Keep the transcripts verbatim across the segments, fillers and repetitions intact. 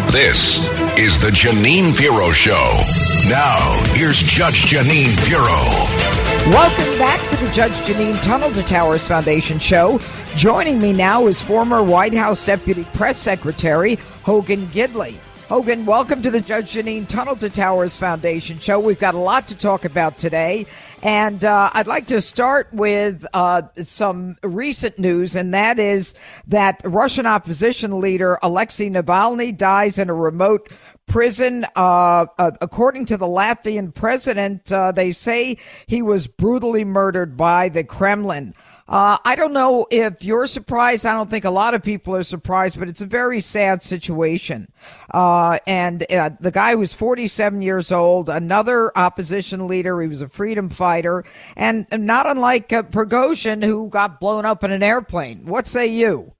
This is the Jeanine Pirro Show. Now, here's Judge Jeanine Pirro. Welcome back to the Judge Jeanine Tunnel to Towers Foundation Show. Joining me now is former White House Deputy Press Secretary Hogan Gidley. Hogan, welcome to the Judge Jeanine Tunnel to Towers Foundation Show. We've got a lot to talk about today, and uh, I'd like to start with uh, some recent news, and that is that Russian opposition leader Alexei Navalny dies in a remote prison. Uh, uh, according to the Latvian president, uh, they say he was brutally murdered by the Kremlin. Uh, I don't know if you're surprised. I don't think a lot of people are surprised, but it's a very sad situation. Uh, and uh, the guy was forty-seven years old, another opposition leader. He was a freedom fighter, and not unlike uh, Prigozhin, who got blown up in an airplane. What say you?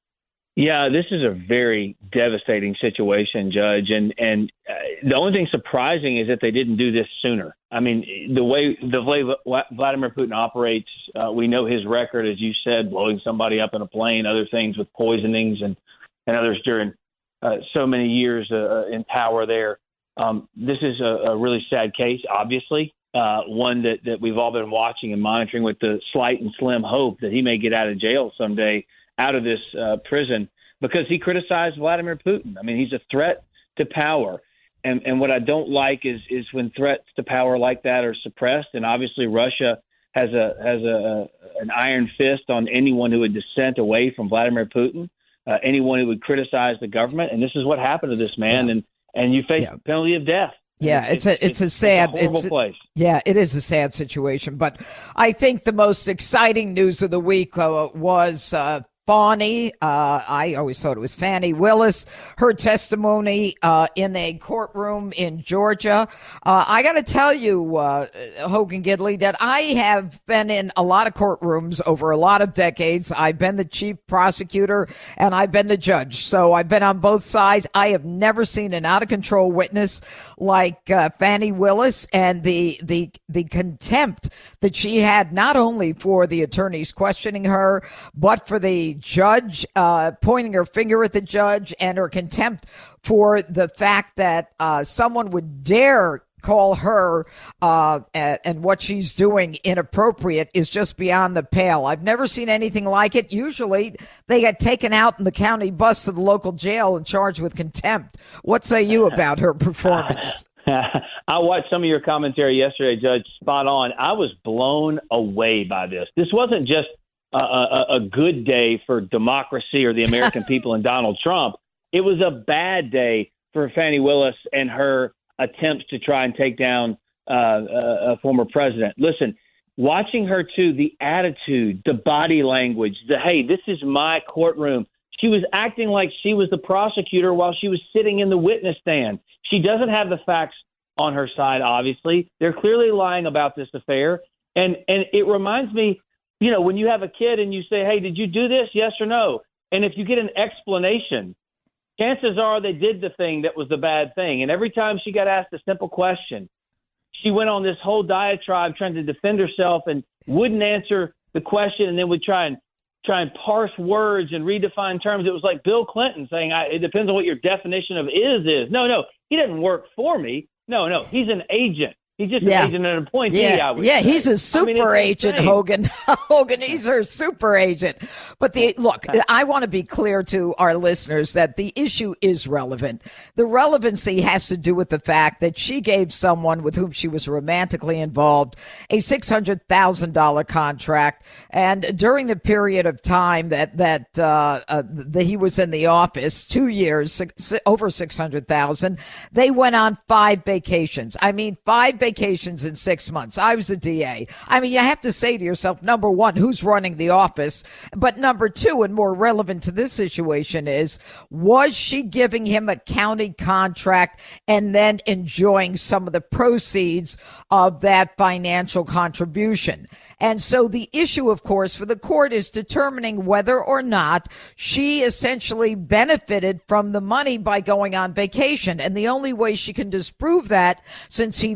Yeah, this is a very devastating situation, Judge. And and uh, the only thing surprising is that they didn't do this sooner. I mean, the way the way Vladimir Putin operates, uh, we know his record, as you said, blowing somebody up in a plane, other things with poisonings and, and others during uh, so many years uh, in power there. Um, this is a, a really sad case, obviously, uh, one that, that we've all been watching and monitoring with the slight and slim hope that he may get out of jail someday, out of this uh, prison, because he criticized Vladimir Putin. I mean, he's a threat to power. And and what I don't like is is when threats to power like that are suppressed. And obviously Russia has a has a an iron fist on anyone who would dissent away from Vladimir Putin, uh, anyone who would criticize the government. And this is what happened to this man. Yeah. And, and you face yeah. the penalty of death. Yeah, it's, it's a it's, it's a sad it's a horrible it's, place. Yeah, it is a sad situation. But I think the most exciting news of the week uh, was uh, Fani, uh, I always thought it was Fani Willis, her testimony uh, in a courtroom in Georgia. Uh, I got to tell you, uh, Hogan Gidley, that I have been in a lot of courtrooms over a lot of decades. I've been the chief prosecutor and I've been the judge. So I've been on both sides. I have never seen an out-of-control witness like uh, Fani Willis, and the, the, the contempt that she had not only for the attorneys questioning her, but for the judge uh, pointing her finger at the judge, and her contempt for the fact that uh, someone would dare call her uh, and what she's doing inappropriate is just beyond the pale. I've never seen anything like it. Usually they get taken out in the county bus to the local jail and charged with contempt. What say you about her performance? I watched some of your commentary yesterday, Judge. Spot on. I was blown away by this. This wasn't just a, a, a good day for democracy or the American people and Donald Trump. It was a bad day for Fani Willis and her attempts to try and take down uh, a, a former president. Listen, watching her too, the attitude, the body language, the, hey, this is my courtroom. She was acting like she was the prosecutor while she was sitting in the witness stand. She doesn't have the facts on her side, obviously. They're clearly lying about this affair. And and it reminds me, you know, when you have a kid and you say, hey, did you do this? Yes or no? And if you get an explanation, chances are they did the thing that was the bad thing. And every time she got asked a simple question, she went on this whole diatribe trying to defend herself and wouldn't answer the question, and then would try and try and parse words and redefine terms. It was like Bill Clinton saying, I, it depends on what your definition of is is. No, no, he doesn't work for me. No, no, he's an agent. He's just yeah. an agent and an appointee, yeah. I would Yeah, say. he's a super I mean, agent, Hogan. Hogan, he's her super agent. But the look, I want to be clear to our listeners that the issue is relevant. The relevancy has to do with the fact that she gave someone with whom she was romantically involved a six hundred thousand dollars contract. And during the period of time that, that, uh, uh that he was in the office, two years, six, over six hundred thousand dollars, they went on five vacations. I mean, five vacations. Vacations in six months. I was the D A. I mean, you have to say to yourself, number one, who's running the office? But number two, and more relevant to this situation is, was she giving him a county contract and then enjoying some of the proceeds of that financial contribution? And so the issue, of course, for the court is determining whether or not she essentially benefited from the money by going on vacation. And the only way she can disprove that, since he paid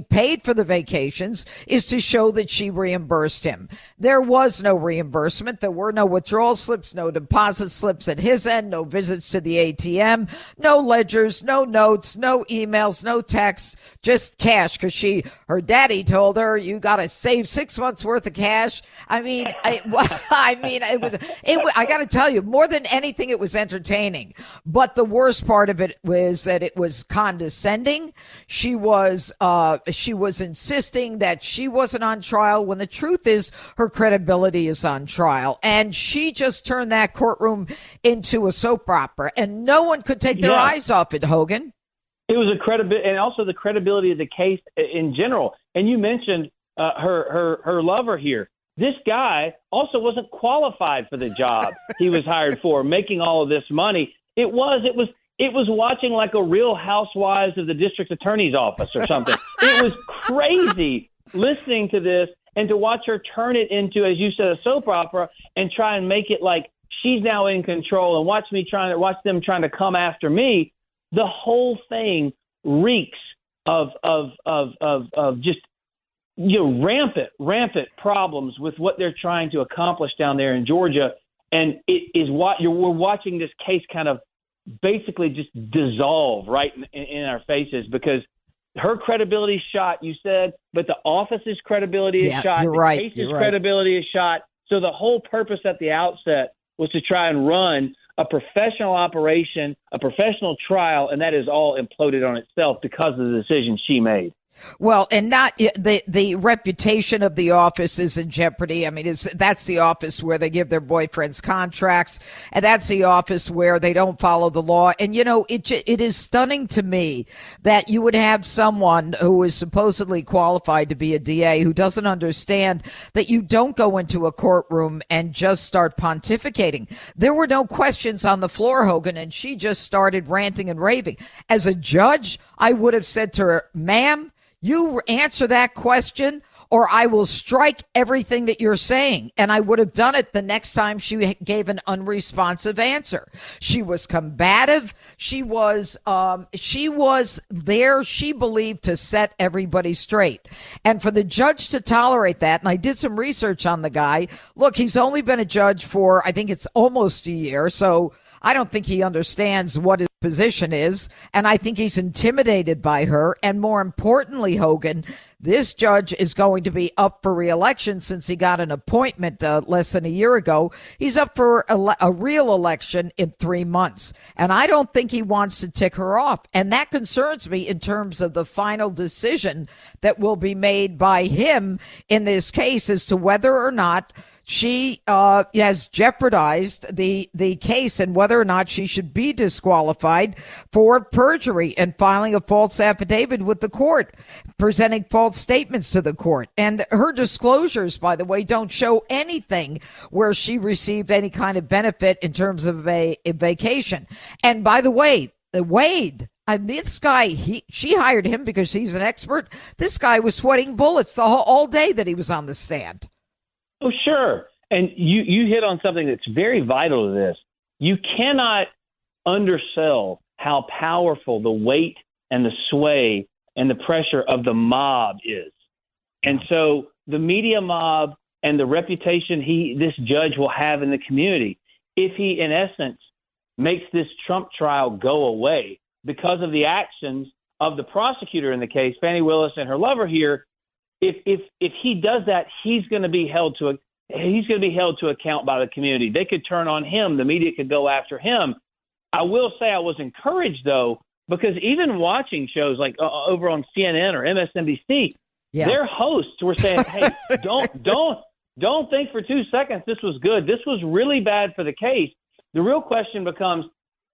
for the vacations is to show that she reimbursed him. There was no reimbursement. There were no withdrawal slips, no deposit slips at his end, no visits to the A T M, no ledgers, no notes, no emails, no texts, just cash, because she, her daddy told her, you got to save six months worth of cash. I mean, I, I mean, it was, it, I got to tell you, more than anything, it was entertaining. But the worst part of it was that it was condescending. She was, uh, she was insisting that she wasn't on trial when the truth is her credibility is on trial. And she just turned that courtroom into a soap opera, and no one could take their yeah. eyes off it, Hogan. It was a credibility, and also the credibility of the case in general. And you mentioned uh, her her her lover here. This guy also wasn't qualified for the job he was hired for, making all of this money. It was it was it was watching like a Real Housewives of the district attorney's office or something. It was crazy listening to this and to watch her turn it into, as you said, a soap opera and try and make it like she's now in control, and watch me trying to watch them trying to come after me. The whole thing reeks of of of of of just you know rampant rampant problems with what they're trying to accomplish down there in Georgia, and it is what you're we're watching this case kind of basically just dissolve right in, in our faces, because her credibility is shot, you said, but the office's credibility is yeah, shot. You're the right. case's You're right. credibility is shot. So the whole purpose at the outset was to try and run a professional operation, a professional trial, and that is all imploded on itself because of the decision she made. Well, and not the the reputation of the office is in jeopardy. I mean, it's that's the office where they give their boyfriends contracts, and that's the office where they don't follow the law. And you know, it it is stunning to me that you would have someone who is supposedly qualified to be a D A who doesn't understand that you don't go into a courtroom and just start pontificating. There were no questions on the floor, Hogan, and she just started ranting and raving. As a judge, I would have said to her, "Ma'am, you answer that question or I will strike everything that you're saying." And I would have done it the next time she gave an unresponsive answer. She was combative. She was, um, she was there, she believed, to set everybody straight. And for the judge to tolerate that, and I did some research on the guy. Look, he's only been a judge for, I think it's almost a year. So I don't think he understands what his position is, and I think he's intimidated by her. And more importantly, Hogan, this judge is going to be up for re-election since he got an appointment uh, less than a year ago. He's up for a, a real election in three months, and I don't think he wants to tick her off. And that concerns me in terms of the final decision that will be made by him in this case as to whether or not she uh, has jeopardized the the case and whether or not she should be disqualified for perjury and filing a false affidavit with the court, presenting false statements to the court. And her disclosures, by the way, don't show anything where she received any kind of benefit in terms of a, a vacation. And by the way, the Wade, I mean, this guy, he she hired him because he's an expert. This guy was sweating bullets the whole all day that he was on the stand. Oh, sure. And you, you hit on something that's very vital to this. You cannot undersell how powerful the weight and the sway and the pressure of the mob is. And so the media mob and the reputation he this judge will have in the community, if he, in essence, makes this Trump trial go away because of the actions of the prosecutor in the case, Fani Willis and her lover here, If if if he does that, he's going to be held to a he's going to be held to account by the community. They could turn on him. The media could go after him. I will say I was encouraged, though, because even watching shows like uh, over on C N N or M S N B C, yeah. their hosts were saying, "Hey, don't don't don't think for two seconds this was good. This was really bad for the case." The real question becomes: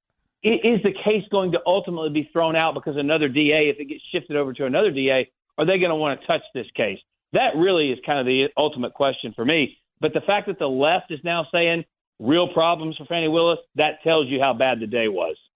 is the case going to ultimately be thrown out because another D A, if it gets shifted over to another D A? Are they going to want to touch this case? That really is kind of the ultimate question for me. But the fact that the left is now saying real problems for Fani Willis, that tells you how bad the day was.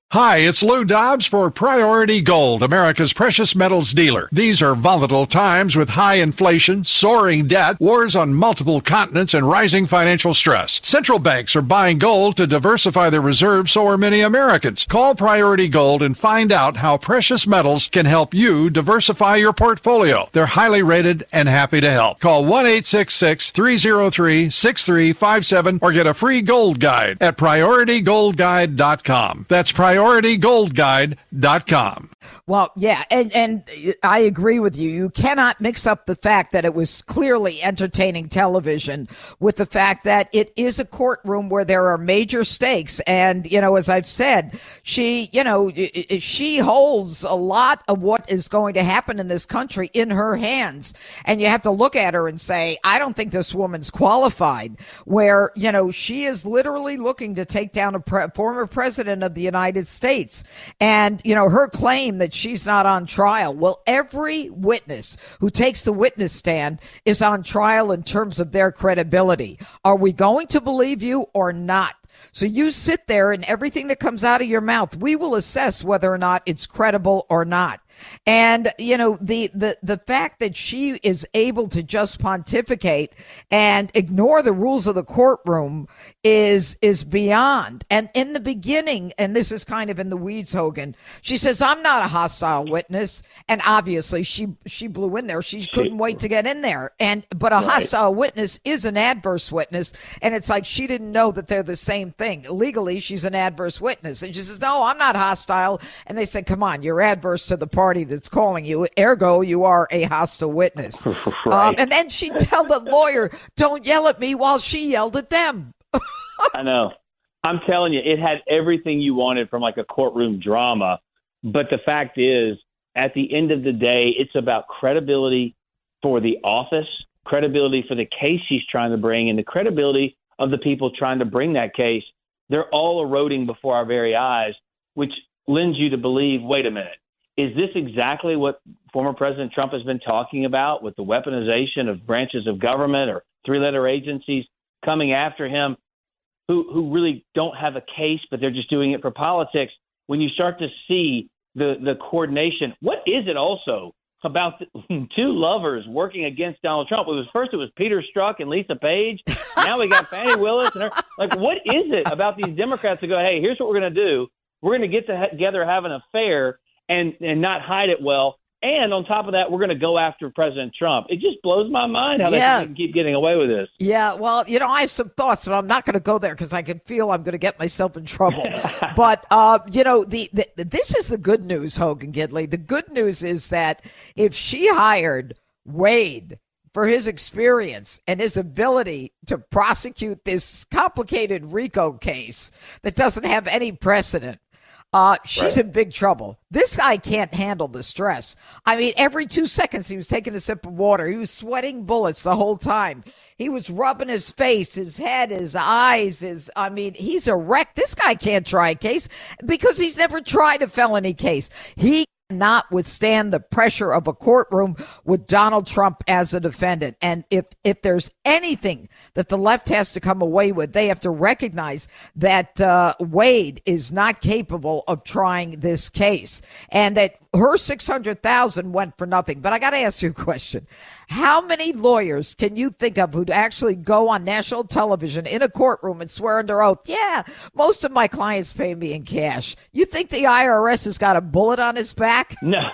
Hi, it's Lou Dobbs for Priority Gold, America's precious metals dealer. These are volatile times with high inflation, soaring debt, wars on multiple continents, and rising financial stress. Central banks are buying gold to diversify their reserves, so are many Americans. Call Priority Gold and find out how precious metals can help you diversify your portfolio. They're highly rated and happy to help. Call one eight six six, three oh three, six three five seven or get a free gold guide at priority gold guide dot com. That's priority gold guide dot com. Well, yeah, and, and I agree with you. You cannot mix up the fact that it was clearly entertaining television with the fact that it is a courtroom where there are major stakes. And, you know, as I've said, she, you know, she holds a lot of what is going to happen in this country in her hands. And you have to look at her and say, I don't think this woman's qualified, where, you know, she is literally looking to take down a pre- former president of the United States. And, you know, her claim that she's not on trial. Well, every witness who takes the witness stand is on trial in terms of their credibility. Are we going to believe you or not? So you sit there and everything that comes out of your mouth, we will assess whether or not it's credible or not. And, you know, the, the, the fact that she is able to just pontificate and ignore the rules of the courtroom is, is beyond. And in the beginning, and this is kind of in the weeds, Hogan, she says, I'm not a hostile witness. And obviously she, she blew in there. She couldn't wait to get in there. And, but a right. hostile witness is an adverse witness. And it's like she didn't know that they're the same thing. Legally, she's an adverse witness. And she says, no, I'm not hostile. And they said, come on, you're adverse to the party that's calling you, ergo you are a hostile witness. Right. Um, and then she'd tell the lawyer, don't yell at me, while she yelled at them. I know. I'm telling you, it had everything you wanted from like a courtroom drama. But the fact is, at the end of the day, it's about credibility for the office, credibility for the case she's trying to bring, and the credibility of the people trying to bring that case. They're all eroding before our very eyes, which lends you to believe, wait a minute, is this exactly what former President Trump has been talking about with the weaponization of branches of government or three-letter agencies coming after him who, who really don't have a case, but they're just doing it for politics? When you start to see the, the coordination, what is it also about the, two lovers working against Donald Trump? It was first it was Peter Strzok and Lisa Page. Now we got Fani Willis. And her. Like, what is it about these Democrats to go, hey, here's what we're going to do. We're going to get together, have an affair, and and not hide it well. And on top of that, we're going to go after President Trump. It just blows my mind how yeah. they can keep getting away with this. Yeah, well, you know, I have some thoughts, but I'm not going to go there because I can feel I'm going to get myself in trouble. But, uh, you know, the, the this is the good news, Hogan Gidley. The good news is that if she hired Wade for his experience and his ability to prosecute this complicated RICO case that doesn't have any precedent, Uh, she's right. in big trouble. This guy can't handle the stress. I mean, every two seconds he was taking a sip of water. He was sweating bullets the whole time. He was rubbing his face, his head, his eyes, his, I mean, he's a wreck. This guy can't try a case because he's never tried a felony case. He cannot withstand the pressure of a courtroom with Donald Trump as a defendant. And if, if there's anything that the left has to come away with, they have to recognize that uh, Wade is not capable of trying this case and that her six hundred thousand dollars went for nothing. But I got to ask you a question. How many lawyers can you think of who'd actually go on national television in a courtroom and swear under oath, yeah, most of my clients pay me in cash? You think the I R S has got a bullet on his back? No.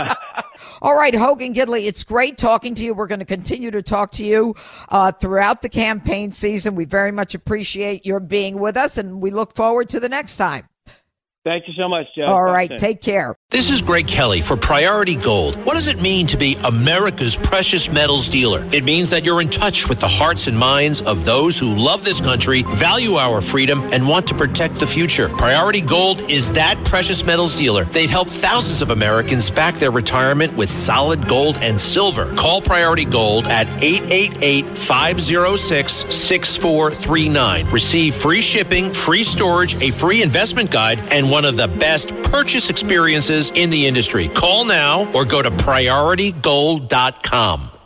All right, Hogan Gidley, it's great talking to you. We're going to continue to talk to you uh, throughout the campaign season. We very much appreciate your being with us, and we look forward to the next time. Thank you so much, Joe. All right, take care. This is Greg Kelly for Priority Gold. What does it mean to be America's precious metals dealer? It means that you're in touch with the hearts and minds of those who love this country, value our freedom, and want to protect the future. Priority Gold is that precious metals dealer. They've helped thousands of Americans back their retirement with solid gold and silver. Call Priority Gold at eight eight eight, five oh six, six four three nine. Receive free shipping, free storage, a free investment guide, and one of the best purchase experiences in the industry. Call now or go to priority gold dot com.